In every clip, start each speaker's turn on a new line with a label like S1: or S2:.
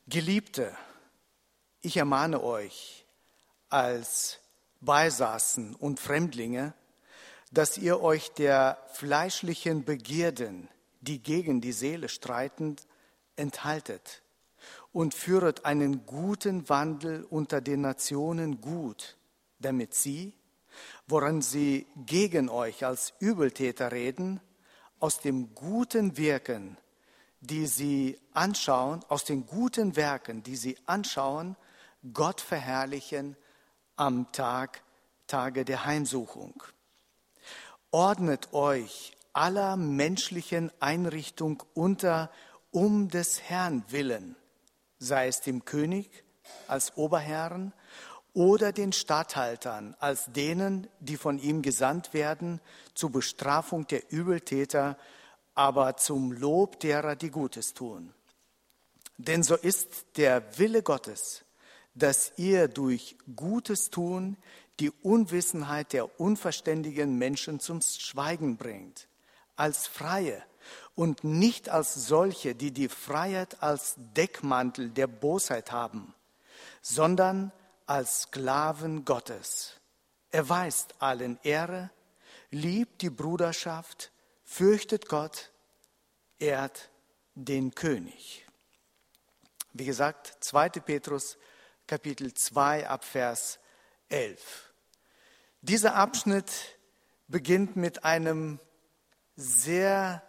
S1: Geliebte, ich ermahne euch als Beisassen und Fremdlinge, dass ihr euch der fleischlichen Begierden, die gegen die Seele streiten, enthaltet und führet einen guten Wandel unter den Nationen gut, damit sie, woran sie gegen euch als Übeltäter reden, aus dem guten Wirken, die sie anschauen, aus den guten Werken, die sie anschauen, Gott verherrlichen am Tage der Heimsuchung. Ordnet euch aller menschlichen Einrichtung unter, um des Herrn willen, sei es dem König als Oberherren oder den Statthaltern als denen, die von ihm gesandt werden, zur Bestrafung der Übeltäter, aber zum Lob derer, die Gutes tun. Denn so ist der Wille Gottes, dass ihr durch Gutes tun die Unwissenheit der unverständigen Menschen zum Schweigen bringt, als Freie und nicht als solche, die die Freiheit als Deckmantel der Bosheit haben, sondern als Sklaven Gottes. Erweist allen Ehre, liebt die Bruderschaft, fürchtet Gott, ehrt den König. Wie gesagt, 2. Petrus, Kapitel 2, ab Vers 11. Dieser Abschnitt beginnt mit einem sehr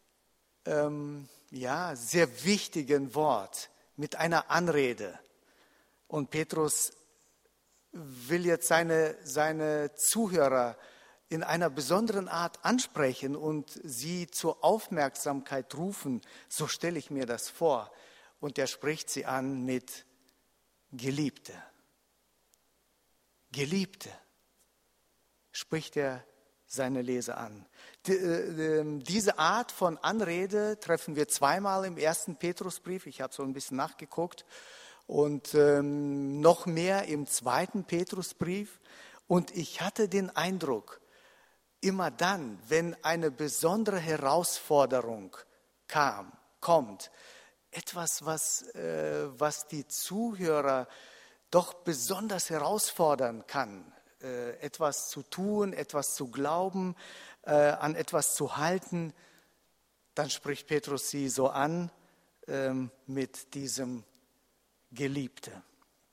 S1: wichtigen Wort, mit einer Anrede. Und Petrus will jetzt seine Zuhörer in einer besonderen Art ansprechen und sie zur Aufmerksamkeit rufen. So stelle ich mir das vor. Und er spricht sie an mit Geliebte. Geliebte, spricht er seine Leser an. Diese Art von Anrede treffen wir zweimal im 1. Petrusbrief. Ich habe so ein bisschen nachgeguckt. Und noch mehr im 2. Petrusbrief. Und ich hatte den Eindruck, immer dann, wenn eine besondere Herausforderung kommt, etwas, was die Zuhörer doch besonders herausfordern kann, etwas zu tun, etwas zu glauben, an etwas zu halten, dann spricht Petrus sie so an mit diesem Geliebte.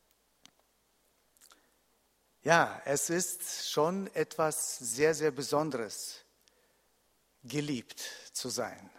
S1: Ja, es ist schon etwas sehr, sehr Besonderes, geliebt zu sein.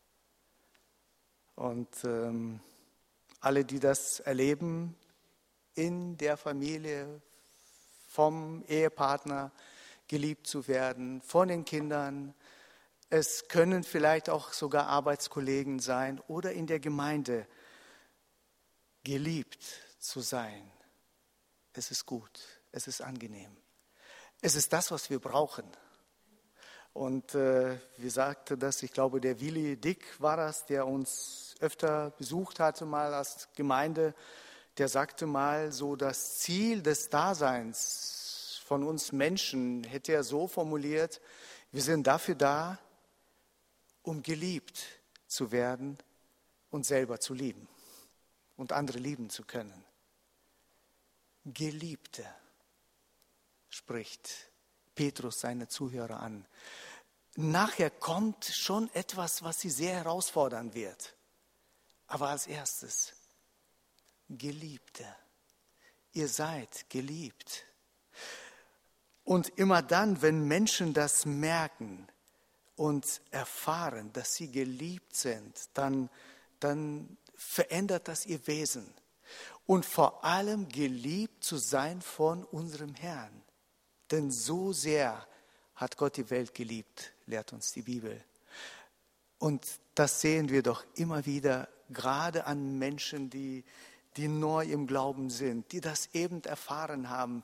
S1: Und alle, die das erleben, in der Familie, vom Ehepartner geliebt zu werden, von den Kindern, es können vielleicht auch sogar Arbeitskollegen sein oder in der Gemeinde, geliebt zu sein. Es ist gut, es ist angenehm. Es ist das, was wir brauchen. Und wie sagte das, ich glaube, der Willi Dick war das, der uns öfter besucht hatte, mal als Gemeinde, der sagte mal, so das Ziel des Daseins von uns Menschen, hätte er so formuliert, wir sind dafür da, um geliebt zu werden und selber zu lieben und andere lieben zu können. Geliebte, spricht Petrus seine Zuhörer an. Nachher kommt schon etwas, was sie sehr herausfordern wird. Aber als erstes, Geliebte, ihr seid geliebt. Und immer dann, wenn Menschen das merken und erfahren, dass sie geliebt sind, dann verändert das ihr Wesen. Und vor allem geliebt zu sein von unserem Herrn. Denn so sehr hat Gott die Welt geliebt, lehrt uns die Bibel. Und das sehen wir doch immer wieder, gerade an Menschen, die neu im Glauben sind, die das eben erfahren haben,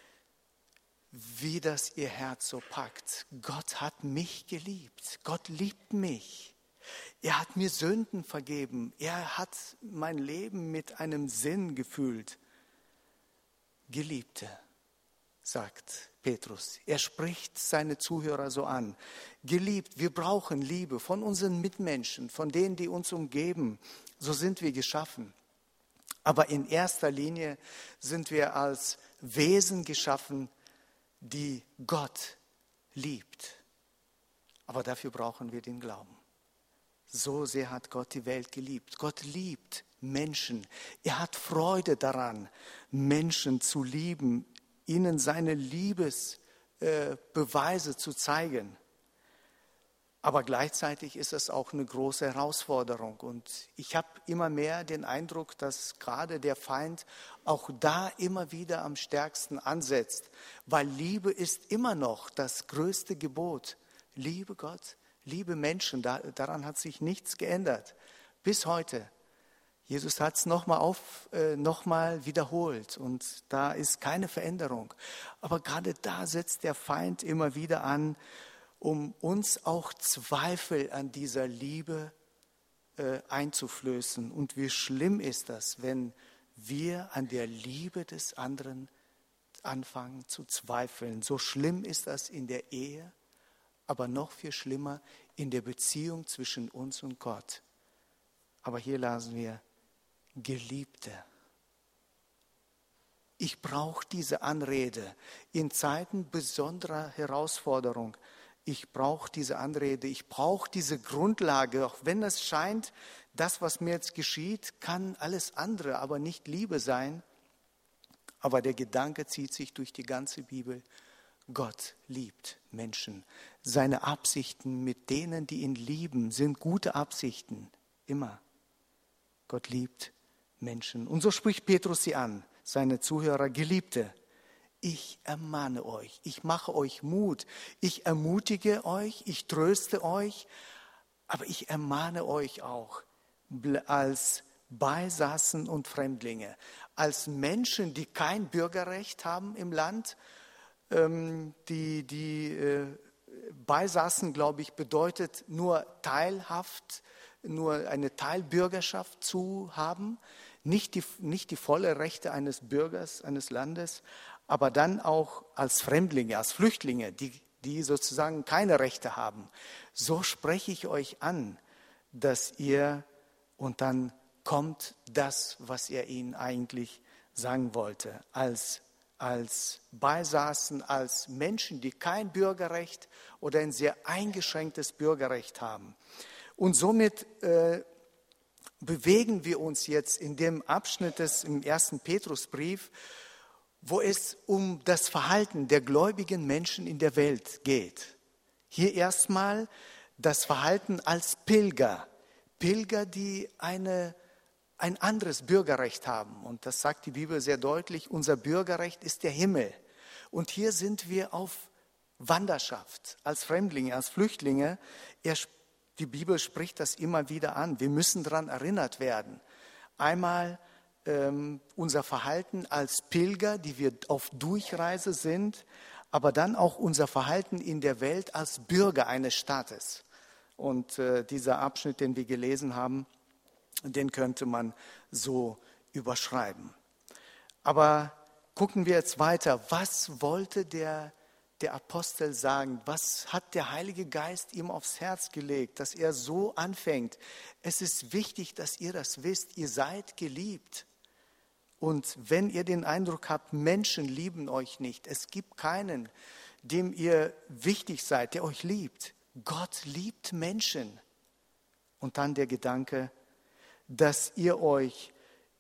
S1: wie das ihr Herz so packt. Gott hat mich geliebt. Gott liebt mich. Er hat mir Sünden vergeben. Er hat mein Leben mit einem Sinn gefüllt. Geliebte, sagt Petrus. Er spricht seine Zuhörer so an. Geliebt, wir brauchen Liebe von unseren Mitmenschen, von denen, die uns umgeben. So sind wir geschaffen. Aber in erster Linie sind wir als Wesen geschaffen, die Gott liebt. Aber dafür brauchen wir den Glauben. So sehr hat Gott die Welt geliebt. Gott liebt Menschen. Er hat Freude daran, Menschen zu lieben, ihnen seine Liebesbeweise zu zeigen. Aber gleichzeitig ist es auch eine große Herausforderung. Und ich habe immer mehr den Eindruck, dass gerade der Feind auch da immer wieder am stärksten ansetzt. Weil Liebe ist immer noch das größte Gebot. Liebe Gott, liebe Menschen, daran hat sich nichts geändert. Bis heute. Jesus hat es nochmal wiederholt und da ist keine Veränderung. Aber gerade da setzt der Feind immer wieder an, um uns auch Zweifel an dieser Liebe einzuflößen. Und wie schlimm ist das, wenn wir an der Liebe des anderen anfangen zu zweifeln. So schlimm ist das in der Ehe, aber noch viel schlimmer in der Beziehung zwischen uns und Gott. Aber hier lasen wir, Geliebte. Ich brauche diese Anrede in Zeiten besonderer Herausforderung. Ich brauche diese Anrede, ich brauche diese Grundlage, auch wenn es scheint, das, was mir jetzt geschieht, kann alles andere, aber nicht Liebe sein. Aber der Gedanke zieht sich durch die ganze Bibel. Gott liebt Menschen. Seine Absichten mit denen, die ihn lieben, sind gute Absichten. Immer. Gott liebt Menschen. Und so spricht Petrus sie an, seine Zuhörer, Geliebte. Ich ermahne euch, ich mache euch Mut, ich ermutige euch, ich tröste euch, aber ich ermahne euch auch als Beisassen und Fremdlinge, als Menschen, die kein Bürgerrecht haben im Land. Beisassen, glaube ich, bedeutet nur teilhaft, nur eine Teilbürgerschaft zu haben, nicht die volle Rechte eines Bürgers, eines Landes, aber dann auch als Fremdlinge, als Flüchtlinge, die sozusagen keine Rechte haben. So spreche ich euch an, dass ihr, und dann kommt das, was er ihnen eigentlich sagen wollte, als Beisassen, als Menschen, die kein Bürgerrecht oder ein sehr eingeschränktes Bürgerrecht haben. Und somit bewegen wir uns jetzt in dem Abschnitt im 1. Petrusbrief, wo es um das Verhalten der gläubigen Menschen in der Welt geht. Hier erstmal das Verhalten als Pilger. Pilger, die ein anderes Bürgerrecht haben. Und das sagt die Bibel sehr deutlich, unser Bürgerrecht ist der Himmel. Und hier sind wir auf Wanderschaft, als Fremdlinge, als Flüchtlinge. Die Bibel spricht das immer wieder an. Wir müssen daran erinnert werden. Einmal unser Verhalten als Pilger, die wir auf Durchreise sind, aber dann auch unser Verhalten in der Welt als Bürger eines Staates. Und dieser Abschnitt, den wir gelesen haben, den könnte man so überschreiben. Aber gucken wir jetzt weiter. Was wollte der Apostel sagen? Was hat der Heilige Geist ihm aufs Herz gelegt, dass er so anfängt? Es ist wichtig, dass ihr das wisst. Ihr seid geliebt. Und wenn ihr den Eindruck habt, Menschen lieben euch nicht, es gibt keinen, dem ihr wichtig seid, der euch liebt. Gott liebt Menschen. Und dann der Gedanke, dass ihr euch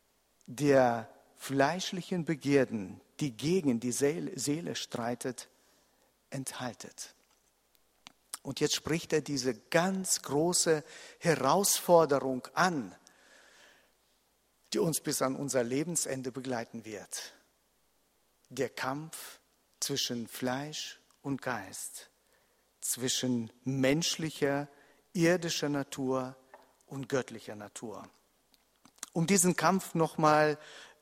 S1: der fleischlichen Begierden, die gegen die Seele streitet, enthaltet. Und jetzt spricht er diese ganz große Herausforderung an, die uns bis an unser Lebensende begleiten wird. Der Kampf zwischen Fleisch und Geist, zwischen menschlicher, irdischer Natur und göttlicher Natur. Um diesen Kampf noch mal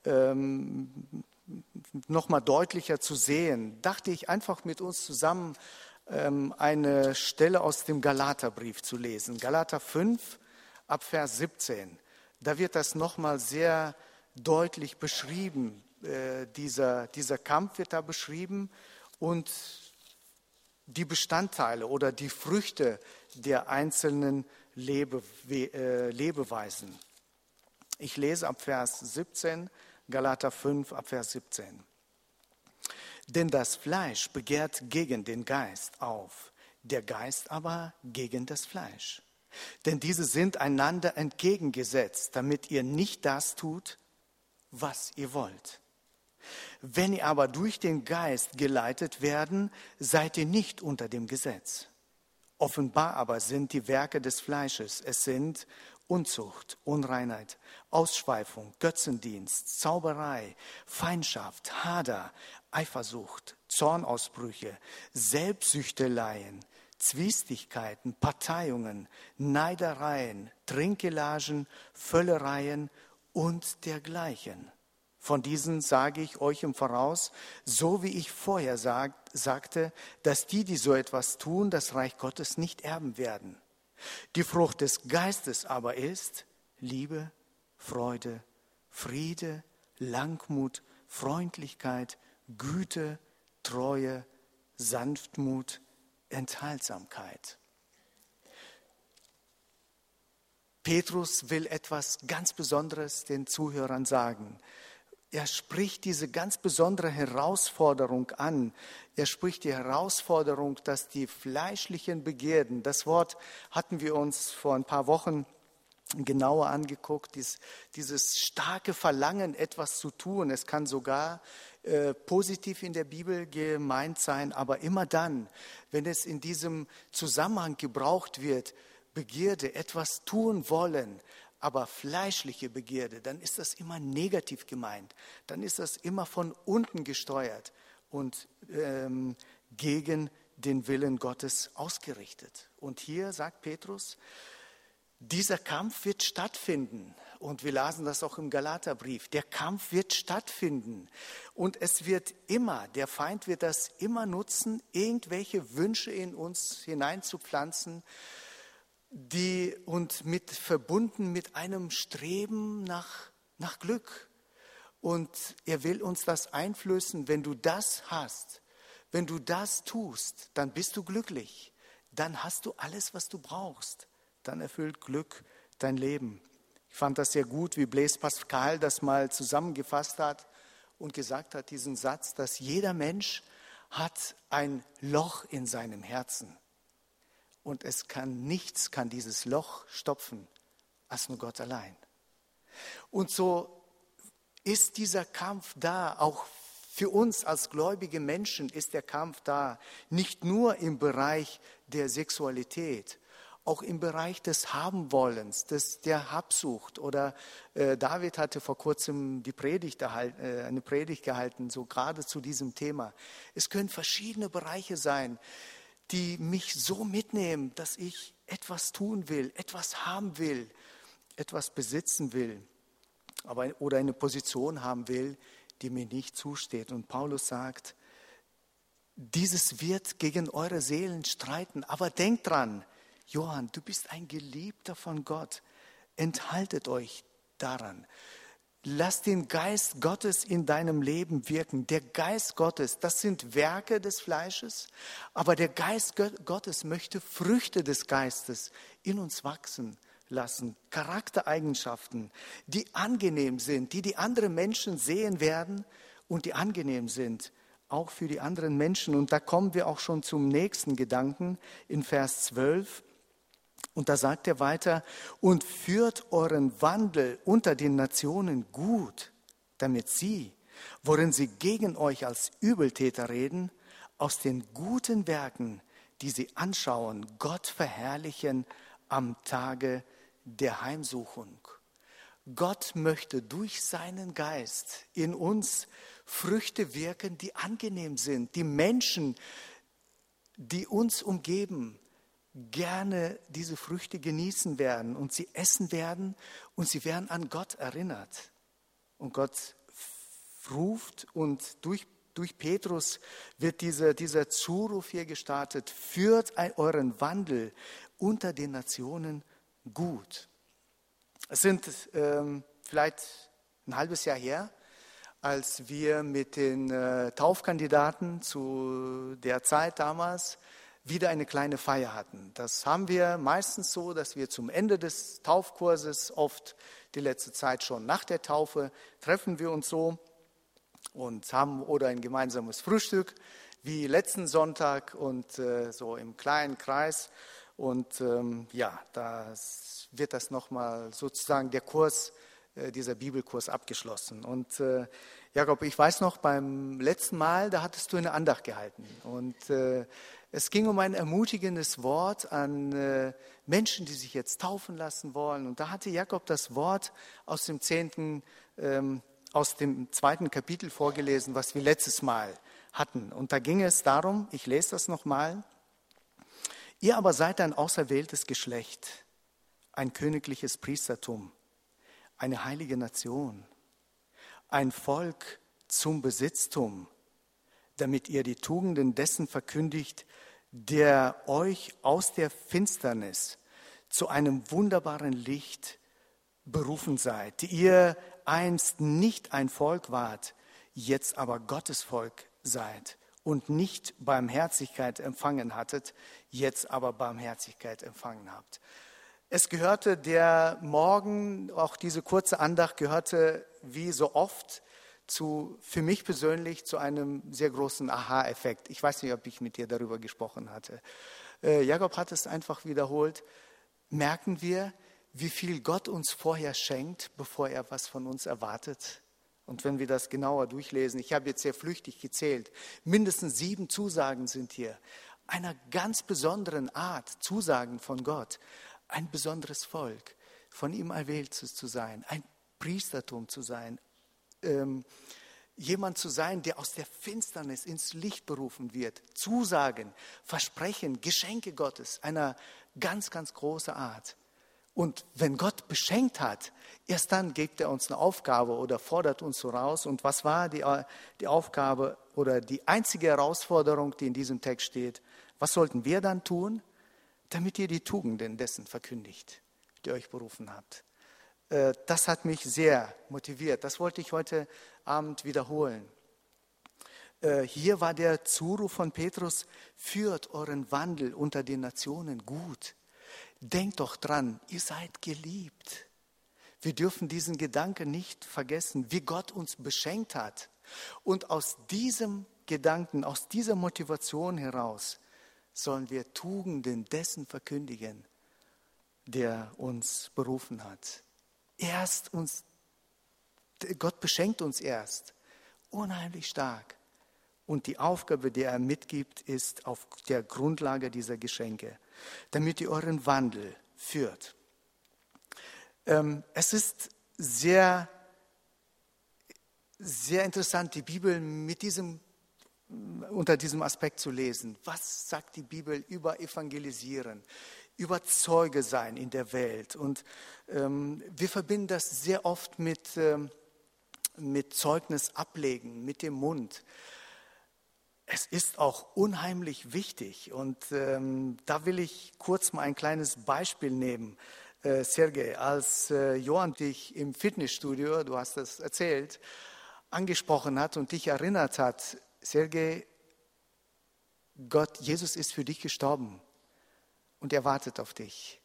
S1: deutlicher zu sehen, dachte ich einfach mit uns zusammen eine Stelle aus dem Galaterbrief zu lesen. Galater 5 ab Vers 17. Da wird das nochmal sehr deutlich beschrieben. Dieser Kampf wird da beschrieben und die Bestandteile oder die Früchte der einzelnen Lebeweisen. Ich lese ab Vers 17, Galater 5 ab Vers 17. Denn das Fleisch begehrt gegen den Geist auf, der Geist aber gegen das Fleisch. Denn diese sind einander entgegengesetzt, damit ihr nicht das tut, was ihr wollt. Wenn ihr aber durch den Geist geleitet werden, seid ihr nicht unter dem Gesetz. Offenbar aber sind die Werke des Fleisches, es sind Unzucht, Unreinheit, Ausschweifung, Götzendienst, Zauberei, Feindschaft, Hader, Eifersucht, Zornausbrüche, Selbstsüchteleien, Zwistigkeiten, Parteiungen, Neidereien, Trinkgelagen, Völlereien und dergleichen. Von diesen sage ich euch im Voraus, so wie ich vorher sagte, dass die so etwas tun, das Reich Gottes nicht erben werden. Die Frucht des Geistes aber ist Liebe, Freude, Friede, Langmut, Freundlichkeit, Güte, Treue, Sanftmut, Enthaltsamkeit. Petrus will etwas ganz Besonderes den Zuhörern sagen. Er spricht diese ganz besondere Herausforderung an. Er spricht die Herausforderung, dass die fleischlichen Begierden, das Wort hatten wir uns vor ein paar Wochen genauer angeguckt, dieses starke Verlangen, etwas zu tun. Es kann sogar positiv in der Bibel gemeint sein, aber immer dann, wenn es in diesem Zusammenhang gebraucht wird, Begierde, etwas tun wollen, aber fleischliche Begierde, dann ist das immer negativ gemeint. Dann ist das immer von unten gesteuert und gegen den Willen Gottes ausgerichtet. Und hier sagt Petrus, dieser Kampf wird stattfinden. Und wir lasen das auch im Galaterbrief. Der Kampf wird stattfinden. Und es wird immer, der Feind wird das immer nutzen, irgendwelche Wünsche in uns hineinzupflanzen, verbunden mit einem Streben nach Glück. Und er will uns das einflößen, wenn du das hast, wenn du das tust, dann bist du glücklich. Dann hast du alles, was du brauchst. Dann erfüllt Glück dein Leben. Ich fand das sehr gut, wie Blaise Pascal das mal zusammengefasst hat und gesagt hat, diesen Satz, dass jeder Mensch hat ein Loch in seinem Herzen. Und nichts kann dieses Loch stopfen, als nur Gott allein. Und so ist dieser Kampf da, auch für uns als gläubige Menschen ist der Kampf da, nicht nur im Bereich der Sexualität, auch im Bereich des Habenwollens, der Habsucht. Oder David hatte vor kurzem eine Predigt gehalten, so gerade zu diesem Thema. Es können verschiedene Bereiche sein, die mich so mitnehmen, dass ich etwas tun will, etwas haben will, etwas besitzen will, oder eine Position haben will, die mir nicht zusteht. Und Paulus sagt, dieses wird gegen eure Seelen streiten, aber denkt dran, Johann, du bist ein Geliebter von Gott, enthaltet euch daran. Lass den Geist Gottes in deinem Leben wirken. Der Geist Gottes, das sind Werke des Fleisches, aber der Geist Gottes möchte Früchte des Geistes in uns wachsen lassen. Charaktereigenschaften, die angenehm sind, die andere Menschen sehen werden und die angenehm sind, auch für die anderen Menschen. Und da kommen wir auch schon zum nächsten Gedanken in Vers 12. Und da sagt er weiter, und führt euren Wandel unter den Nationen gut, damit sie, worin sie gegen euch als Übeltäter reden, aus den guten Werken, die sie anschauen, Gott verherrlichen am Tage der Heimsuchung. Gott möchte durch seinen Geist in uns Früchte wirken, die angenehm sind, die Menschen, die uns umgeben, gerne diese Früchte genießen werden und sie essen werden und sie werden an Gott erinnert. Und Gott ruft und durch Petrus wird dieser Zuruf hier gestartet, führt euren Wandel unter den Nationen gut. Es sind vielleicht ein halbes Jahr her, als wir mit den Taufkandidaten zu der Zeit damals wieder eine kleine Feier hatten. Das haben wir meistens so, dass wir zum Ende des Taufkurses, oft die letzte Zeit schon nach der Taufe, treffen wir uns so und haben oder ein gemeinsames Frühstück wie letzten Sonntag und so im kleinen Kreis. Und da wird das nochmal sozusagen der Kurs, dieser Bibelkurs abgeschlossen. Und Jakob, ich weiß noch, beim letzten Mal, da hattest du eine Andacht gehalten. Und es ging um ein ermutigendes Wort an Menschen, die sich jetzt taufen lassen wollen. Und da hatte Jakob das Wort aus dem 2. Kapitel vorgelesen, was wir letztes Mal hatten. Und da ging es darum, ich lese das nochmal: Ihr aber seid ein auserwähltes Geschlecht, ein königliches Priestertum, eine heilige Nation, ein Volk zum Besitztum, damit ihr die Tugenden dessen verkündigt, der euch aus der Finsternis zu einem wunderbaren Licht berufen seid, die ihr einst nicht ein Volk wart, jetzt aber Gottes Volk seid und nicht Barmherzigkeit empfangen hattet, jetzt aber Barmherzigkeit empfangen habt. Es gehörte der Morgen, auch diese kurze Andacht gehörte wie so oft für mich persönlich zu einem sehr großen Aha-Effekt. Ich weiß nicht, ob ich mit dir darüber gesprochen hatte. Jakob hat es einfach wiederholt. Merken wir, wie viel Gott uns vorher schenkt, bevor er was von uns erwartet? Und wenn wir das genauer durchlesen, ich habe jetzt sehr flüchtig gezählt, mindestens 7 Zusagen sind hier, einer ganz besonderen Art, Zusagen von Gott, ein besonderes Volk, von ihm erwählt zu sein, ein Priestertum zu sein, jemand zu sein, der aus der Finsternis ins Licht berufen wird. Zusagen, Versprechen, Geschenke Gottes, einer ganz, ganz großen Art. Und wenn Gott beschenkt hat, erst dann gibt er uns eine Aufgabe oder fordert uns so raus. Und was war die Aufgabe oder die einzige Herausforderung, die in diesem Text steht? Was sollten wir dann tun? Damit ihr die Tugenden dessen verkündigt, die euch berufen habt. Das hat mich sehr motiviert. Das wollte ich heute Abend wiederholen. Hier war der Zuruf von Petrus: Führt euren Wandel unter den Nationen gut. Denkt doch dran, ihr seid geliebt. Wir dürfen diesen Gedanken nicht vergessen, wie Gott uns beschenkt hat. Und aus diesem Gedanken, aus dieser Motivation heraus sollen wir Tugenden dessen verkündigen, der uns berufen hat. Gott beschenkt uns erst, unheimlich stark. Und die Aufgabe, die er mitgibt, ist auf der Grundlage dieser Geschenke, damit ihr euren Wandel führt. Es ist sehr, sehr interessant, die Bibel unter diesem Aspekt zu lesen. Was sagt die Bibel über Evangelisieren, über Zeuge sein in der Welt? Und wir verbinden das sehr oft mit Zeugnis ablegen, mit dem Mund. Es ist auch unheimlich wichtig und da will ich kurz mal ein kleines Beispiel nehmen. Sergej, als Johann dich im Fitnessstudio, du hast das erzählt, angesprochen hat und dich erinnert hat: Sergej, Jesus ist für dich gestorben und er wartet auf dich.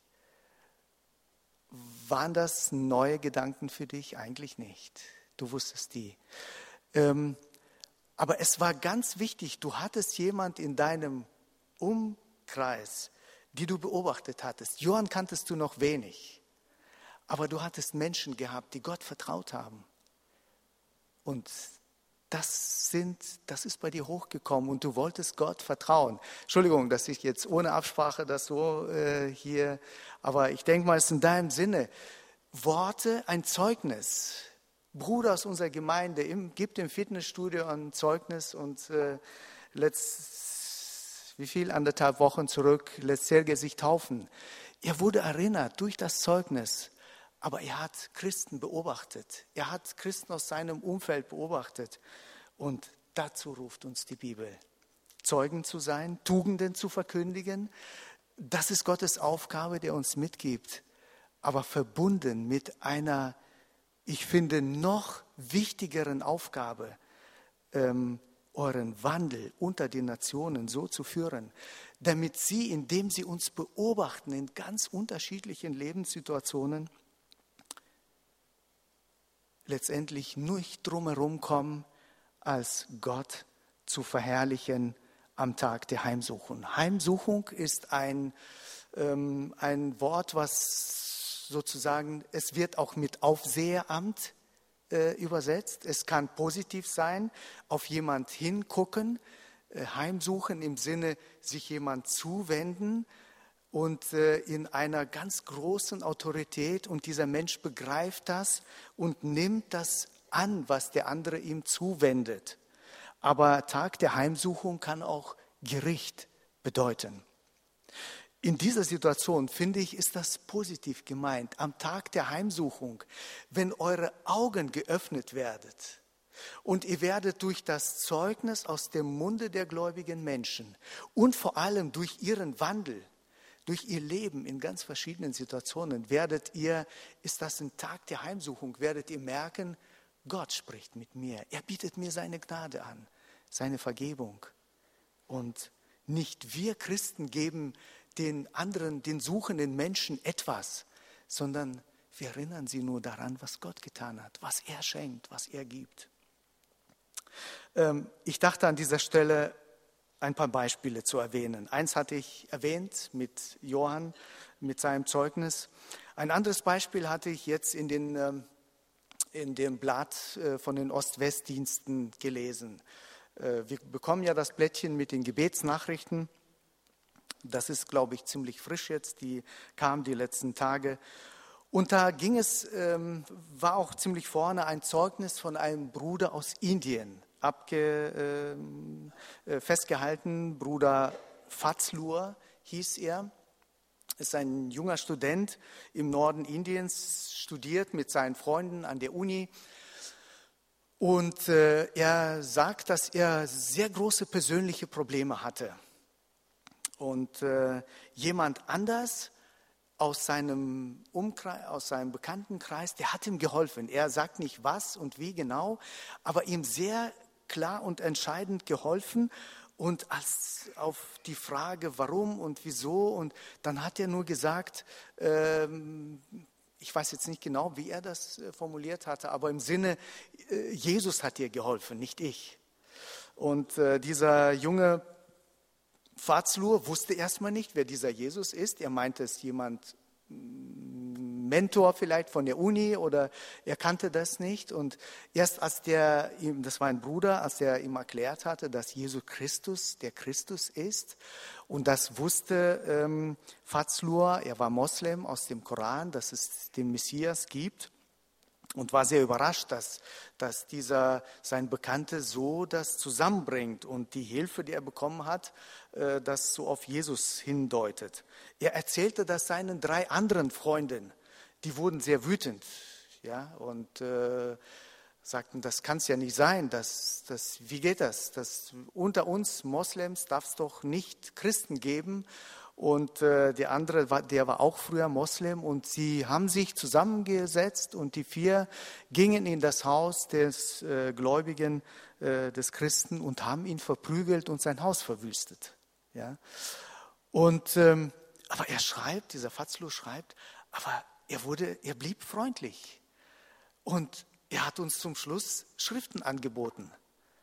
S1: Waren das neue Gedanken für dich? Eigentlich nicht. Du wusstest die. Aber es war ganz wichtig, du hattest jemand in deinem Umkreis, die du beobachtet hattest. Johann kanntest du noch wenig, aber du hattest Menschen gehabt, die Gott vertraut haben. Und das ist bei dir hochgekommen und du wolltest Gott vertrauen. Entschuldigung, dass ich jetzt ohne Absprache das so hier, aber ich denke mal, es ist in deinem Sinne. Worte, ein Zeugnis. Bruder aus unserer Gemeinde gibt im Fitnessstudio ein Zeugnis und 1,5 Wochen zurück lässt Sergej sich taufen. Er wurde erinnert durch das Zeugnis, aber er hat Christen beobachtet. Er hat Christen aus seinem Umfeld beobachtet und dazu ruft uns die Bibel. Zeugen zu sein, Tugenden zu verkündigen, das ist Gottes Aufgabe, der uns mitgibt, aber verbunden mit einer, ich finde, noch wichtigeren Aufgabe, euren Wandel unter den Nationen so zu führen, damit sie, indem sie uns beobachten in ganz unterschiedlichen Lebenssituationen, letztendlich nicht drumherum kommen, als Gott zu verherrlichen am Tag der Heimsuchung. Heimsuchung ist ein Wort, was sozusagen, es wird auch mit Aufseheramt übersetzt. Es kann positiv sein, auf jemand hingucken, heimsuchen im Sinne, sich jemand zuwenden und in einer ganz großen Autorität, und dieser Mensch begreift das und nimmt das an, was der andere ihm zuwendet. Aber Tag der Heimsuchung kann auch Gericht bedeuten. In dieser Situation, finde ich, ist das positiv gemeint. Am Tag der Heimsuchung, wenn eure Augen geöffnet werden und ihr werdet durch das Zeugnis aus dem Munde der gläubigen Menschen und vor allem durch ihren Wandel, durch ihr Leben in ganz verschiedenen Situationen, ist das ein Tag der Heimsuchung, werdet ihr merken, Gott spricht mit mir. Er bietet mir seine Gnade an, seine Vergebung. Und nicht wir Christen geben den anderen, den suchenden Menschen etwas, sondern wir erinnern sie nur daran, was Gott getan hat, was er schenkt, was er gibt. Ich dachte an dieser Stelle, ein paar Beispiele zu erwähnen. Eins hatte ich erwähnt mit Johann, mit seinem Zeugnis. Ein anderes Beispiel hatte ich jetzt in dem Blatt von den Ost-West-Diensten gelesen. Wir bekommen ja das Blättchen mit den Gebetsnachrichten. Das ist, glaube ich, ziemlich frisch jetzt. Die kam die letzten Tage. Und da war auch ziemlich vorne ein Zeugnis von einem Bruder aus Indien, festgehalten. Bruder Fazlur hieß er. Ist ein junger Student im Norden Indiens, studiert mit seinen Freunden an der Uni. Und er sagt, dass er sehr große persönliche Probleme hatte. Und jemand anders aus seinem Umkreis, aus seinem Bekanntenkreis, der hat ihm geholfen. Er sagt nicht was und wie genau, aber ihm sehr klar und entscheidend geholfen. Und als auf die Frage, warum und wieso, und dann hat er nur gesagt, ich weiß jetzt nicht genau, wie er das formuliert hatte, aber im Sinne, Jesus hat dir geholfen, nicht ich. Und dieser junge Fazlur wusste erstmal nicht, wer dieser Jesus ist. Er meinte, es ist jemand, Mentor vielleicht von der Uni, oder er kannte das nicht. Und erst als das war ein Bruder, als er ihm erklärt hatte, dass Jesus Christus der Christus ist, und das wusste Fazlur, er war Moslem, aus dem Koran, dass es den Messias gibt. Und war sehr überrascht, dass sein Bekannter so das zusammenbringt und die Hilfe, die er bekommen hat, das so auf Jesus hindeutet. Er erzählte das seinen 3 anderen Freunden. Die wurden sehr wütend, ja, und sagten, das kann es ja nicht sein. Wie geht das? Unter uns Moslems darf es doch nicht Christen geben. Und der andere, der war auch früher Moslem, und sie haben sich zusammengesetzt und die 4 gingen in das Haus des Gläubigen, des Christen, und haben ihn verprügelt und sein Haus verwüstet. Ja? Und, aber dieser Fazlur schreibt, aber er blieb freundlich und er hat uns zum Schluss Schriften angeboten.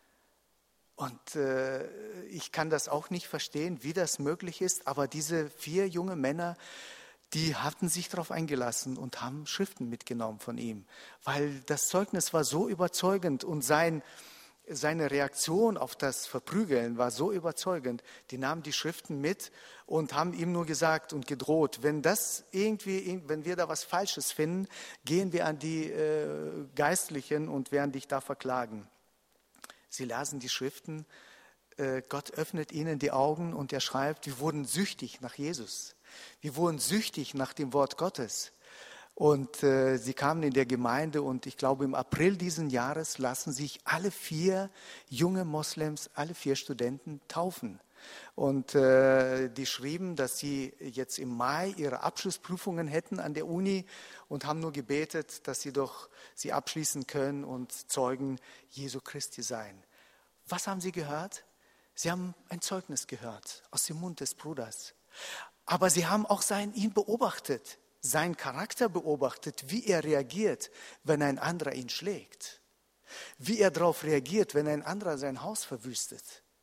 S1: Und ich kann das auch nicht verstehen, wie das möglich ist, aber diese 4 junge Männer, die hatten sich darauf eingelassen und haben Schriften mitgenommen von ihm, weil das Zeugnis war so überzeugend und seine Reaktion auf das Verprügeln war so überzeugend. Die nahmen die Schriften mit und haben ihm nur gesagt und gedroht, wenn wir da was Falsches finden, gehen wir an die Geistlichen und werden dich da verklagen. Sie lasen die Schriften, Gott öffnet ihnen die Augen und er schreibt, wir wurden süchtig nach Jesus. Wir wurden süchtig nach dem Wort Gottes. Und sie kamen in der Gemeinde und ich glaube im April diesen Jahres lassen sich alle 4 junge Moslems, alle 4 Studenten taufen. Und die schrieben, dass sie jetzt im Mai ihre Abschlussprüfungen hätten an der Uni und haben nur gebetet, dass sie abschließen können und Zeugen Jesu Christi sein. Was haben sie gehört? Sie haben ein Zeugnis gehört aus dem Mund des Bruders. Aber sie haben auch ihn beobachtet, seinen Charakter beobachtet, wie er reagiert, wenn ein anderer ihn schlägt. Wie er darauf reagiert, wenn ein anderer sein Haus verwüstet.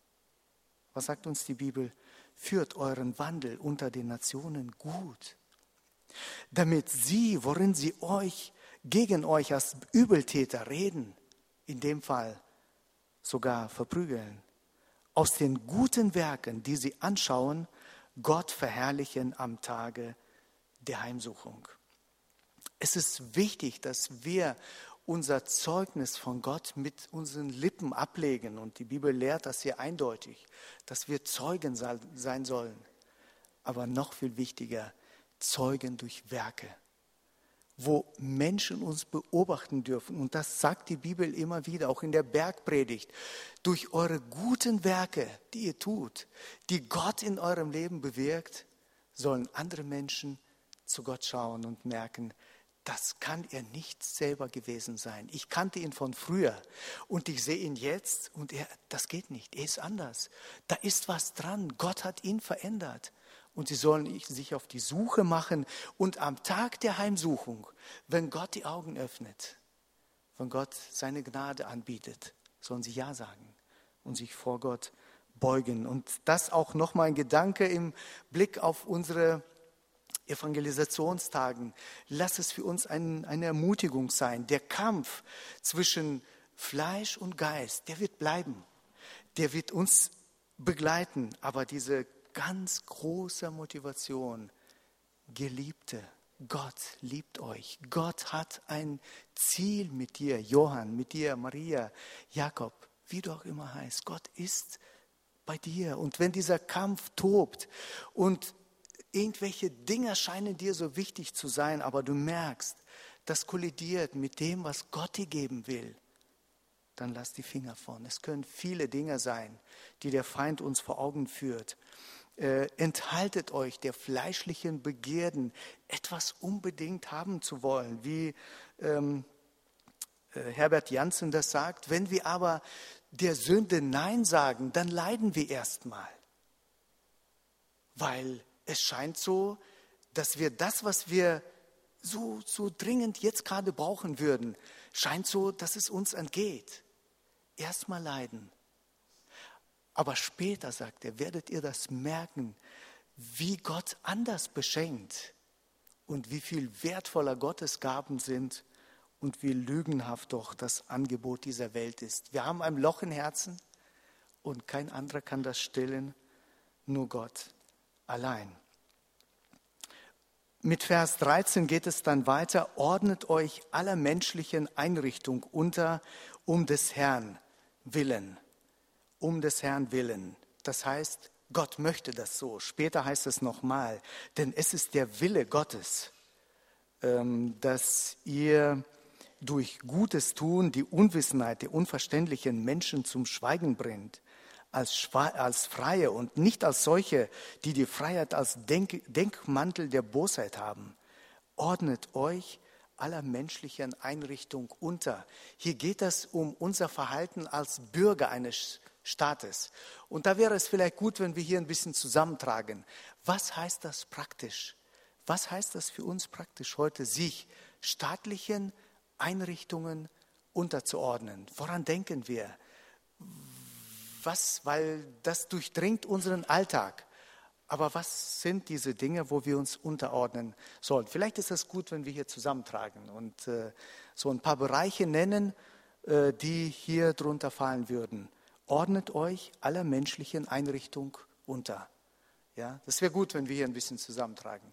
S1: Was sagt uns die Bibel? Führt euren Wandel unter den Nationen gut, damit sie, worin sie gegen euch als Übeltäter reden, in dem Fall sogar verprügeln, aus den guten Werken, die sie anschauen, Gott verherrlichen am Tage der Heimsuchung. Es ist wichtig, dass wir unser Zeugnis von Gott mit unseren Lippen ablegen. Und die Bibel lehrt das hier eindeutig, dass wir Zeugen sein sollen. Aber noch viel wichtiger, Zeugen durch Werke, wo Menschen uns beobachten dürfen. Und das sagt die Bibel immer wieder, auch in der Bergpredigt. Durch eure guten Werke, die ihr tut, die Gott in eurem Leben bewirkt, sollen andere Menschen zu Gott schauen und merken, das kann er nicht selber gewesen sein. Ich kannte ihn von früher und ich sehe ihn jetzt und das geht nicht. Er ist anders. Da ist was dran. Gott hat ihn verändert. Und sie sollen sich auf die Suche machen und am Tag der Heimsuchung, wenn Gott die Augen öffnet, wenn Gott seine Gnade anbietet, sollen sie Ja sagen und sich vor Gott beugen. Und das auch nochmal ein Gedanke im Blick auf unsere Evangelisationstagen. Lass es für uns eine Ermutigung sein. Der Kampf zwischen Fleisch und Geist, der wird bleiben. Der wird uns begleiten. Aber diese ganz große Motivation, Geliebte, Gott liebt euch. Gott hat ein Ziel mit dir, Johann, mit dir, Maria, Jakob, wie du auch immer heißt. Gott ist bei dir. Und wenn dieser Kampf tobt und irgendwelche Dinge scheinen dir so wichtig zu sein, aber du merkst, das kollidiert mit dem, was Gott dir geben will, dann lass die Finger von. Es können viele Dinge sein, die der Feind uns vor Augen führt. Enthaltet euch der fleischlichen Begierden, etwas unbedingt haben zu wollen, wie Herbert Janssen das sagt. Wenn wir aber der Sünde Nein sagen, dann leiden wir erstmal, weil es scheint so, dass wir das, was wir so dringend jetzt gerade brauchen würden, scheint so, dass es uns entgeht. Erstmal leiden. Aber später, sagt er, werdet ihr das merken, wie Gott anders beschenkt und wie viel wertvoller Gottes Gaben sind und wie lügenhaft doch das Angebot dieser Welt ist. Wir haben ein Loch im Herzen und kein anderer kann das stillen, nur Gott allein. Mit Vers 13 geht es dann weiter, ordnet euch aller menschlichen Einrichtung unter, um des Herrn willen. Um des Herrn willen. Das heißt, Gott möchte das so. Später heißt es nochmal, denn es ist der Wille Gottes, dass ihr durch gutes Tun die Unwissenheit der unverständlichen Menschen zum Schweigen bringt, als Freie und nicht als solche, die die Freiheit als Denkmantel der Bosheit haben. Ordnet euch aller menschlichen Einrichtung unter. Hier geht es um unser Verhalten als Bürger eines Staates. Und da wäre es vielleicht gut, wenn wir hier ein bisschen zusammentragen. Was heißt das praktisch? Was heißt das für uns praktisch heute, sich staatlichen Einrichtungen unterzuordnen? Woran denken wir? Weil das durchdringt unseren Alltag. Aber was sind diese Dinge, wo wir uns unterordnen sollen? Vielleicht ist es gut, wenn wir hier zusammentragen und so ein paar Bereiche nennen, die hier drunter fallen würden. Ordnet euch aller menschlichen Einrichtung unter. Ja, das wäre gut, wenn wir hier ein bisschen zusammentragen.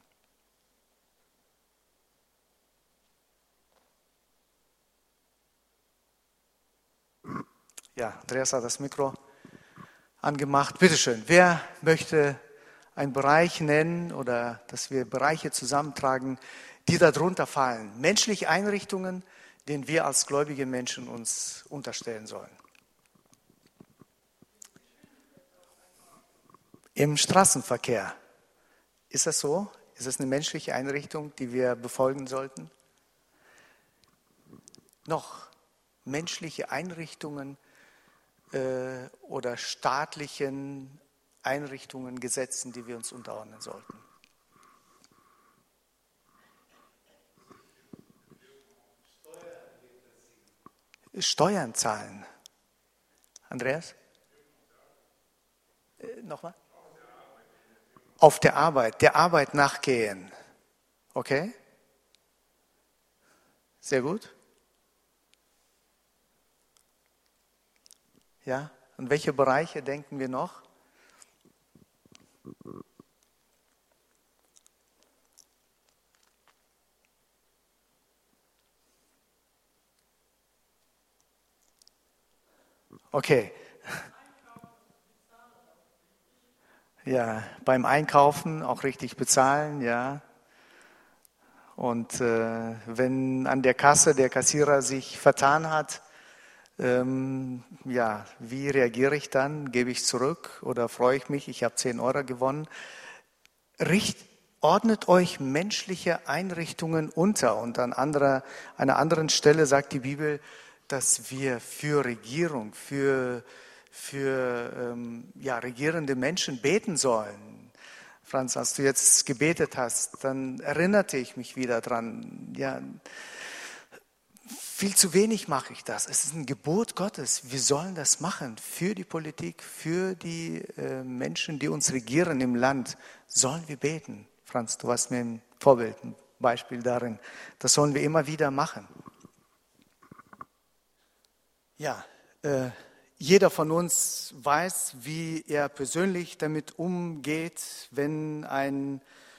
S1: Ja, Andreas hat das Mikro angemacht. Bitte schön, wer möchte einen Bereich nennen oder dass wir Bereiche zusammentragen, die darunter fallen? Menschliche Einrichtungen, denen wir als gläubige Menschen uns unterstellen sollen. Im Straßenverkehr, ist das so? Ist es eine menschliche Einrichtung, die wir befolgen sollten? Noch menschliche Einrichtungen, oder staatlichen Einrichtungen, Gesetzen, die wir uns unterordnen sollten. Steuern zahlen. Andreas? Nochmal? Auf der Arbeit nachgehen. Okay? Sehr gut. Ja, an welche Bereiche denken wir noch? Okay. Ja, beim Einkaufen auch richtig bezahlen, ja. Und wenn an der Kasse der Kassierer sich vertan hat, ja, wie reagiere ich dann? Gebe ich zurück oder freue ich mich, ich habe 10 Euro gewonnen? Ordnet euch menschliche Einrichtungen unter. Und an einer anderen Stelle sagt die Bibel, dass wir für Regierung, für regierende Menschen beten sollen. Franz, als du jetzt gebetet hast, dann erinnerte ich mich wieder dran. Ja, viel zu wenig mache ich das. Es ist ein Gebot Gottes. Wir sollen das machen für die Politik, für die Menschen, die uns regieren im Land. Sollen wir beten. Franz, du warst mir ein Vorbild, ein Beispiel darin. Das sollen wir immer wieder machen. Ja, jeder von uns weiß, wie er persönlich damit umgeht, wenn ein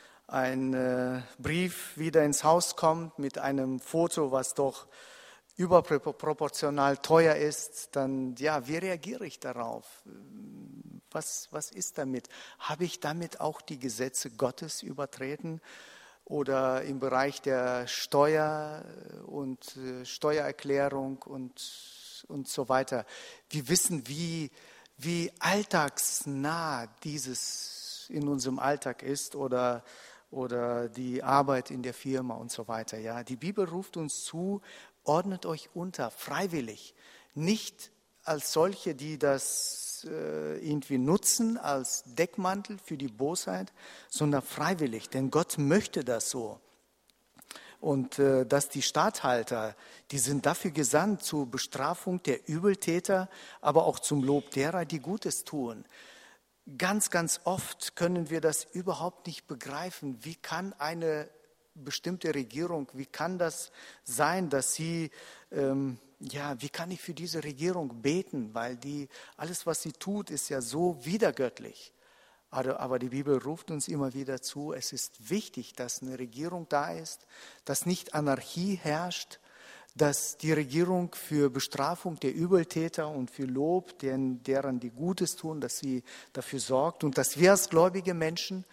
S1: Brief wieder ins Haus kommt mit einem Foto, was doch überproportional teuer ist. Dann, ja, wie reagiere ich darauf? Was ist damit? Habe ich damit auch die Gesetze Gottes übertreten? Oder im Bereich der Steuer und Steuererklärung und so weiter. Wir wissen, wie alltagsnah dieses in unserem Alltag ist oder die Arbeit in der Firma und so weiter. Ja, die Bibel ruft uns zu, ordnet euch unter, freiwillig. Nicht als solche, die das irgendwie nutzen, als Deckmantel für die Bosheit, sondern freiwillig, denn Gott möchte das so. Und dass die Statthalter, die sind dafür gesandt zur Bestrafung der Übeltäter, aber auch zum Lob derer, die Gutes tun. Ganz, ganz oft können wir das überhaupt nicht begreifen. Wie kann eine bestimmte Regierung, wie kann das sein, dass sie, wie kann ich für diese Regierung beten? Weil alles, was sie tut, ist ja so widergöttlich. Aber die Bibel ruft uns immer wieder zu, es ist wichtig, dass eine Regierung da ist, dass nicht Anarchie herrscht, dass die Regierung für Bestrafung der Übeltäter und für Lob deren, die Gutes tun, dass sie dafür sorgt und dass wir als gläubige Menschen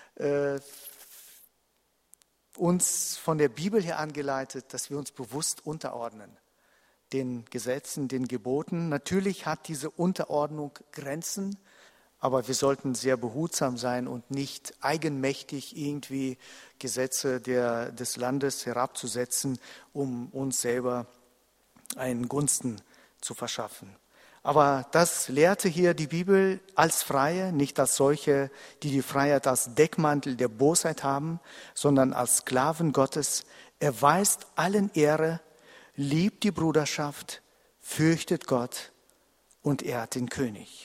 S1: uns von der Bibel her angeleitet, dass wir uns bewusst unterordnen, den Gesetzen, den Geboten. Natürlich hat diese Unterordnung Grenzen, aber wir sollten sehr behutsam sein und nicht eigenmächtig irgendwie Gesetze des Landes herabzusetzen, um uns selber einen Gunsten zu verschaffen. Aber das lehrte hier die Bibel als Freie, nicht als solche, die die Freiheit als Deckmantel der Bosheit haben, sondern als Sklaven Gottes. Erweist allen Ehre, liebt die Bruderschaft, fürchtet Gott und ehrt den König.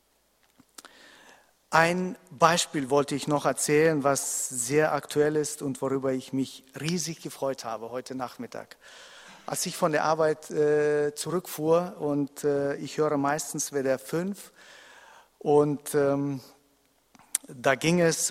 S1: Ein Beispiel wollte ich noch erzählen, was sehr aktuell ist und worüber ich mich riesig gefreut habe heute Nachmittag. Als ich von der Arbeit zurückfuhr und ich höre meistens WDR 5 und da ging es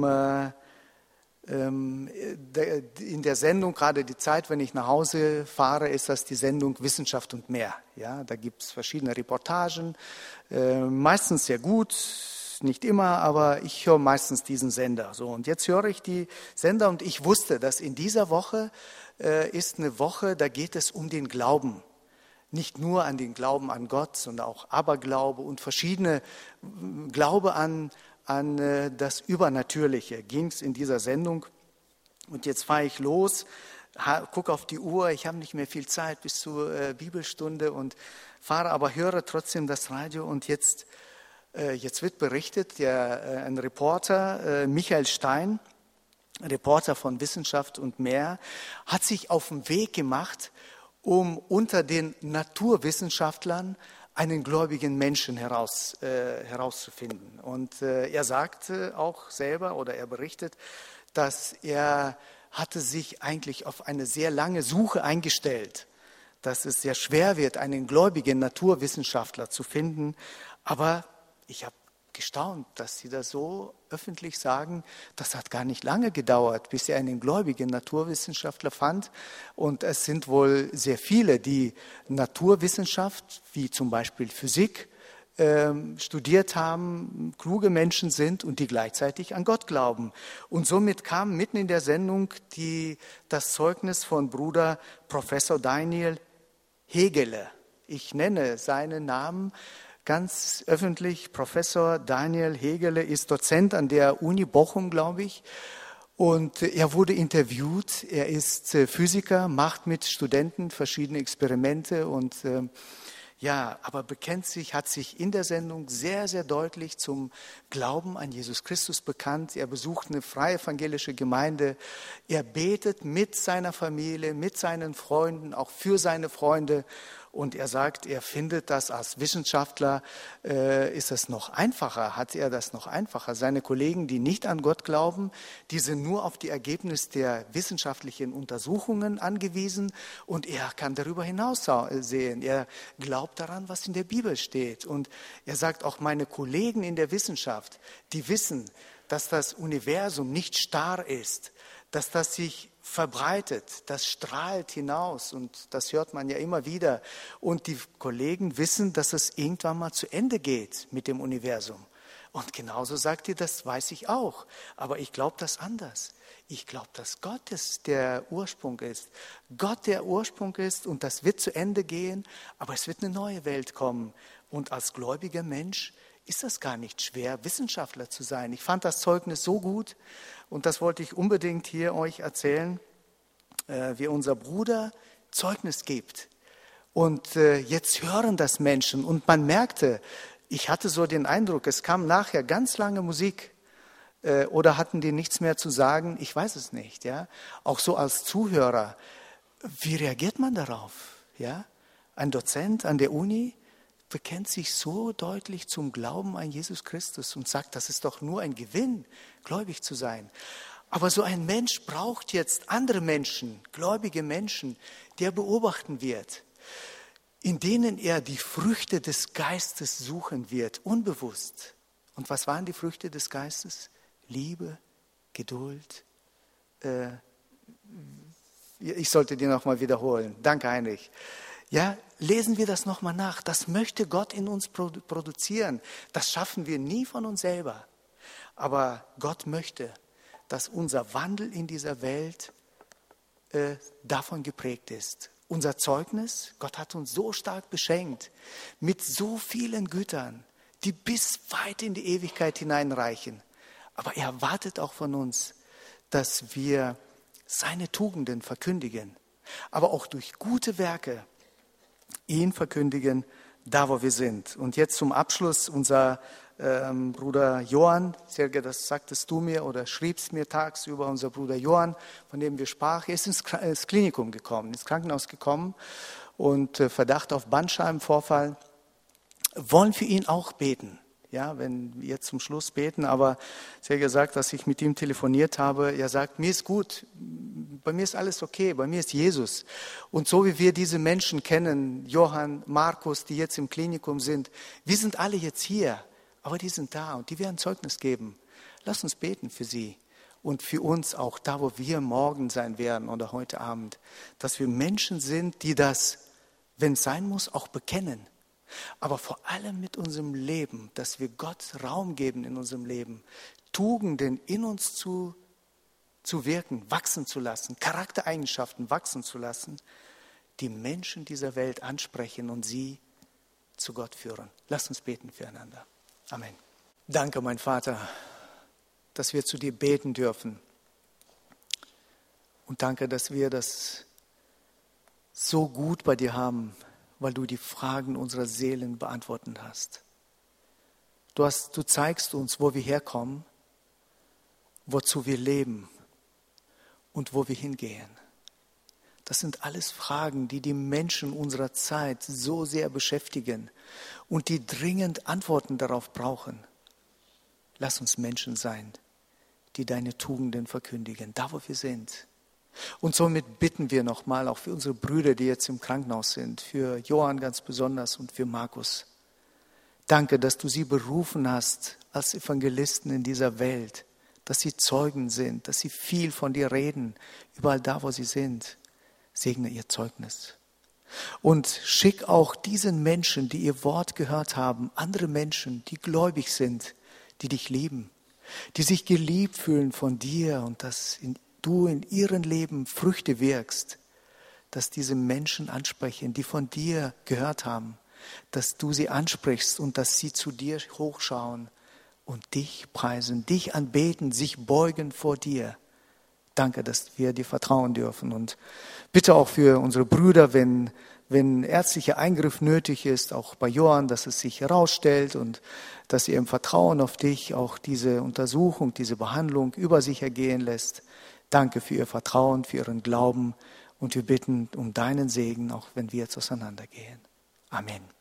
S1: in der Sendung, gerade die Zeit, wenn ich nach Hause fahre, ist das die Sendung Wissenschaft und mehr. Ja, da gibt es verschiedene Reportagen, meistens sehr gut, nicht immer, aber ich höre meistens diesen Sender. So, und jetzt höre ich die Sender und ich wusste, dass in dieser Woche ist eine Woche, da geht es um den Glauben. Nicht nur an den Glauben an Gott, sondern auch Aberglaube und verschiedene Glaube an das Übernatürliche ging es in dieser Sendung. Und jetzt fahre ich los gucke auf die Uhr, ich habe nicht mehr viel Zeit bis zur Bibelstunde und fahre, aber höre trotzdem das Radio. Und jetzt wird berichtet, ein Reporter, Michael Stein, Reporter von Wissenschaft und mehr, hat sich auf den Weg gemacht, um unter den Naturwissenschaftlern einen gläubigen Menschen herauszufinden. Und er sagte auch selber, oder er berichtet, dass er hatte sich eigentlich auf eine sehr lange Suche eingestellt, dass es sehr schwer wird, einen gläubigen Naturwissenschaftler zu finden. Aber ich habe gestaunt, dass Sie das so öffentlich sagen. Das hat gar nicht lange gedauert, bis er einen gläubigen Naturwissenschaftler fand. Und es sind wohl sehr viele, die Naturwissenschaft, wie zum Beispiel Physik, studiert haben, kluge Menschen sind und die gleichzeitig an Gott glauben. Und somit kam mitten in der Sendung das Zeugnis von Bruder Professor Daniel Hegele. Ich nenne seinen Namen ganz öffentlich. Professor Daniel Hegele ist Dozent an der Uni Bochum, glaube ich. Und er wurde interviewt. Er ist Physiker, macht mit Studenten verschiedene Experimente und aber hat sich in der Sendung sehr, sehr deutlich zum Glauben an Jesus Christus bekannt. Er besucht eine freie evangelische Gemeinde. Er betet mit seiner Familie, mit seinen Freunden, auch für seine Freunde. Und er sagt, er findet das als Wissenschaftler, ist es noch einfacher, hat er das noch einfacher. Seine Kollegen, die nicht an Gott glauben, die sind nur auf die Ergebnisse der wissenschaftlichen Untersuchungen angewiesen und er kann darüber hinaus sehen. Er glaubt daran, was in der Bibel steht. Und er sagt, auch meine Kollegen in der Wissenschaft, die wissen, dass das Universum nicht starr ist, dass das sich verbreitet, das strahlt hinaus und das hört man ja immer wieder. Und die Kollegen wissen, dass es irgendwann mal zu Ende geht mit dem Universum. Und genauso sagt ihr, das weiß ich auch, aber ich glaube das anders. Ich glaube, dass Gott der Ursprung ist. Gott der Ursprung ist und das wird zu Ende gehen, aber es wird eine neue Welt kommen. Und als gläubiger Mensch ist das gar nicht schwer, Wissenschaftler zu sein. Ich fand das Zeugnis so gut und das wollte ich unbedingt hier euch erzählen, wie unser Bruder Zeugnis gibt. Und jetzt hören das Menschen und man merkte, ich hatte so den Eindruck, es kam nachher ganz lange Musik oder hatten die nichts mehr zu sagen, ich weiß es nicht. Ja? Auch so als Zuhörer, wie reagiert man darauf? Ja? Ein Dozent an der Uni bekennt sich so deutlich zum Glauben an Jesus Christus und sagt, das ist doch nur ein Gewinn, gläubig zu sein. Aber so ein Mensch braucht jetzt andere Menschen, gläubige Menschen, die er beobachten wird, in denen er die Früchte des Geistes suchen wird, unbewusst. Und was waren die Früchte des Geistes? Liebe, Geduld. Ich sollte die nochmal wiederholen. Danke, Heinrich. Ja, lesen wir das nochmal nach. Das möchte Gott in uns produzieren. Das schaffen wir nie von uns selber. Aber Gott möchte, dass unser Wandel in dieser Welt davon geprägt ist. Unser Zeugnis, Gott hat uns so stark beschenkt mit so vielen Gütern, die bis weit in die Ewigkeit hineinreichen. Aber er erwartet auch von uns, dass wir seine Tugenden verkündigen, aber auch durch gute Werke ihn verkündigen, da wo wir sind. Und jetzt zum Abschluss unser Bruder Johann, Serge, das sagtest du mir oder schriebst mir tagsüber, unser Bruder Johann, von dem wir sprachen, ist ins Klinikum gekommen, ins Krankenhaus gekommen und Verdacht auf Bandscheibenvorfall. Wollen für ihn auch beten. Ja, wenn wir jetzt zum Schluss beten, aber Serge sagt, dass ich mit ihm telefoniert habe, er sagt, mir ist gut, bei mir ist alles okay, bei mir ist Jesus. Und so wie wir diese Menschen kennen, Johann, Markus, die jetzt im Klinikum sind, wir sind alle jetzt hier, aber die sind da und die werden Zeugnis geben. Lass uns beten für sie und für uns auch da, wo wir morgen sein werden oder heute Abend, dass wir Menschen sind, die das, wenn es sein muss, auch bekennen. Aber vor allem mit unserem Leben, dass wir Gott Raum geben in unserem Leben, Tugenden in uns zu wirken, wachsen zu lassen, Charaktereigenschaften wachsen zu lassen, die Menschen dieser Welt ansprechen und sie zu Gott führen. Lasst uns beten füreinander. Amen. Danke, mein Vater, dass wir zu dir beten dürfen. Und danke, dass wir das so gut bei dir haben, weil du die Fragen unserer Seelen beantworten hast. Du zeigst uns, wo wir herkommen, wozu wir leben und wo wir hingehen. Das sind alles Fragen, die die Menschen unserer Zeit so sehr beschäftigen und die dringend Antworten darauf brauchen. Lass uns Menschen sein, die deine Tugenden verkündigen, da wo wir sind. Und somit bitten wir nochmal auch für unsere Brüder, die jetzt im Krankenhaus sind, für Johann ganz besonders und für Markus. Danke, dass du sie berufen hast als Evangelisten in dieser Welt, dass sie Zeugen sind, dass sie viel von dir reden, überall da, wo sie sind. Segne ihr Zeugnis. Und schick auch diesen Menschen, die ihr Wort gehört haben, andere Menschen, die gläubig sind, die dich lieben, die sich geliebt fühlen von dir und dass du in ihrem Leben Früchte wirkst, dass diese Menschen ansprechen, die von dir gehört haben, dass du sie ansprichst und dass sie zu dir hochschauen und dich preisen, dich anbeten, sich beugen vor dir. Danke, dass wir dir vertrauen dürfen. Und bitte auch für unsere Brüder, wenn ärztlicher Eingriff nötig ist, auch bei Johann, dass es sich herausstellt und dass ihr im Vertrauen auf dich auch diese Untersuchung, diese Behandlung über sich ergehen lässt. Danke für ihr Vertrauen, für ihren Glauben und wir bitten um deinen Segen, auch wenn wir jetzt auseinandergehen. Amen.